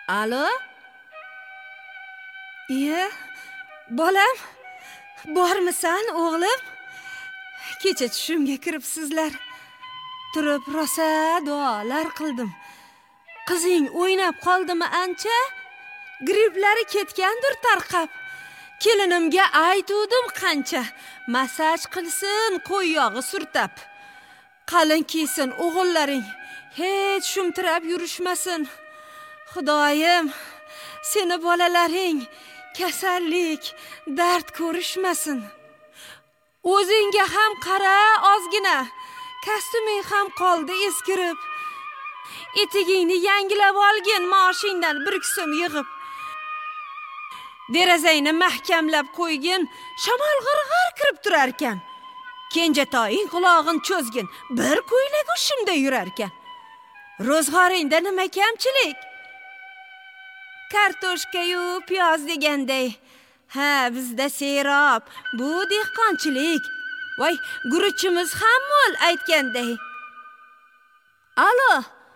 Alo? Iye, bolam, bormisan o'g'lim? Kecha tushimga kiribsizlar. Turib rosa duolar qildim. Qizing o'ynab qoldimi ancha? Gripplari ketgandir tarqab. Kelinimga aytuvdim qancha, masaj qilsin, qo'y yog'i surtab. Qalin kiysin o'g'illaring, hech shumtirab yurishmasin. Xudoyim, seni bolalaring kasallik, dard ko'rishmasin. O'zingga ham qara ozgina. Kostyuming ham qoldi eskirib. Etigingni yangilab olgin maoshingdan 1 so'm yig'ib. Derazangni mahkamlab qo'ygin, shamol g'irg'ir kirib turar ekan. Kenjatoying qulog'in cho'zgin, bir ko'ylak ushimda yurar ekan. Ro'zg'oringda nima kamchilik? Kartoshka-yu piyoz deganday. Ha, bizda serob, bu dehqonchilik. Voy, guruchimiz ham mo'l aytganday. Alo?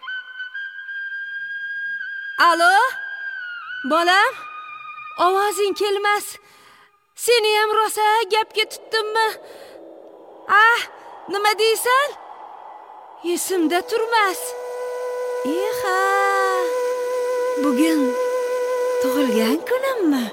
Alo? Bolam? Ovozing kelmas. Seni ham rosa gapga tutdimmi? Nima deysan? Esimda turmas. Eha. Bugun tug'ilgan kunimmi?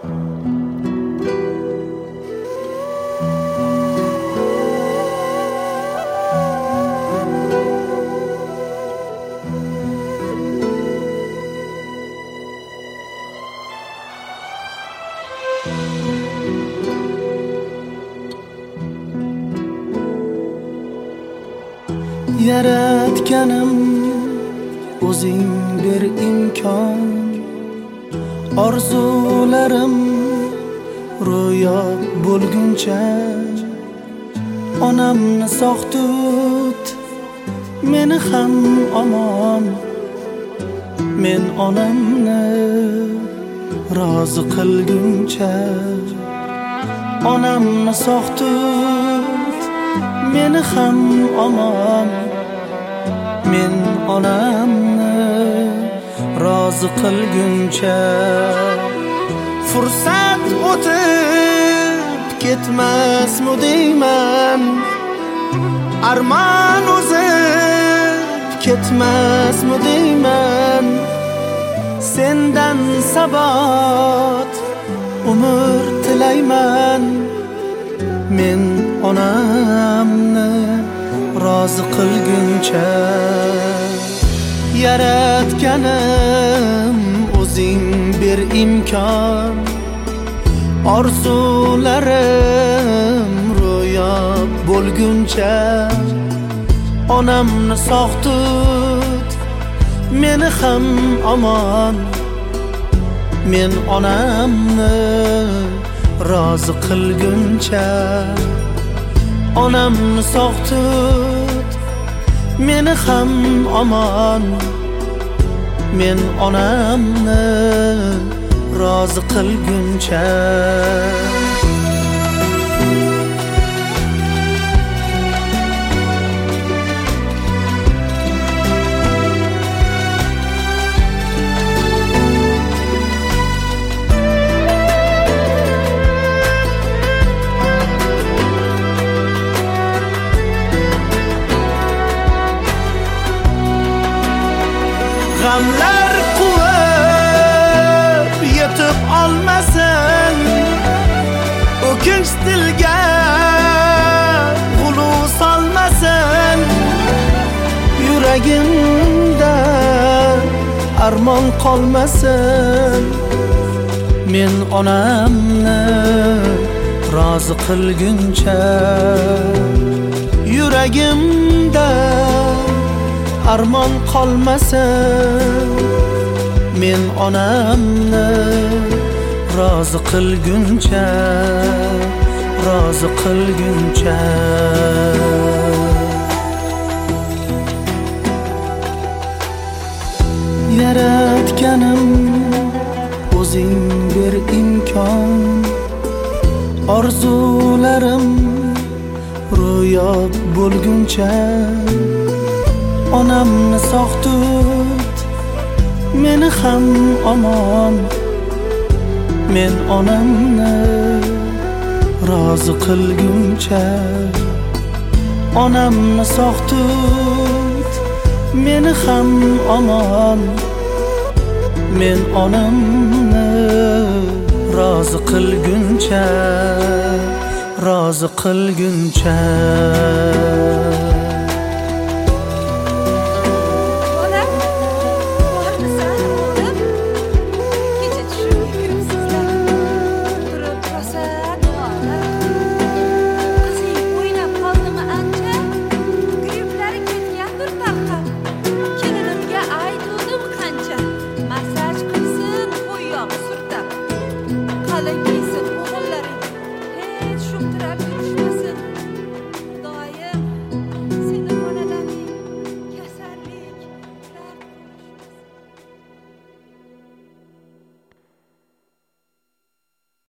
Yaratganim o'zing bir imkon, orzularim ro'yob bo'lguncha onamni sog' tut, meni ham omon, men onamni rozi qilguncha. Onamni sog' tut, meni ham omon, men onamni rozi qilguncha. Fursat o'tib ketmasmi deyman, armon o'zib ketmasmi deyman. Sendan sabot umr tilayman, men onamni rozi qilguncha. Yaratganim o'zing bir imkon, orzularim ro'yob bo'lguncha. Onamni sog' tut, meni ham omon, men onamni rozi qilguncha. Onamni sog' tut, meni ham omon, men onamni rozi qilguncha. G'amlar quvib yetib olmasin, o'kinch dilga g'ulu solmasin. Yuragimda armon qolmasin, men onamni rozi qilguncha. Yuragimda armon qolmasin, men onamni rozi qilguncha, rozi qilguncha. Yaratganim o'zing bir imkon, orzularim ro'yob bo'lguncha. Onamni sog' tut, meni ham omon, men onamni rozi qilguncha. Onamni sog' tut, meni ham omon, men onamni rozi qilguncha, rozi qilguncha.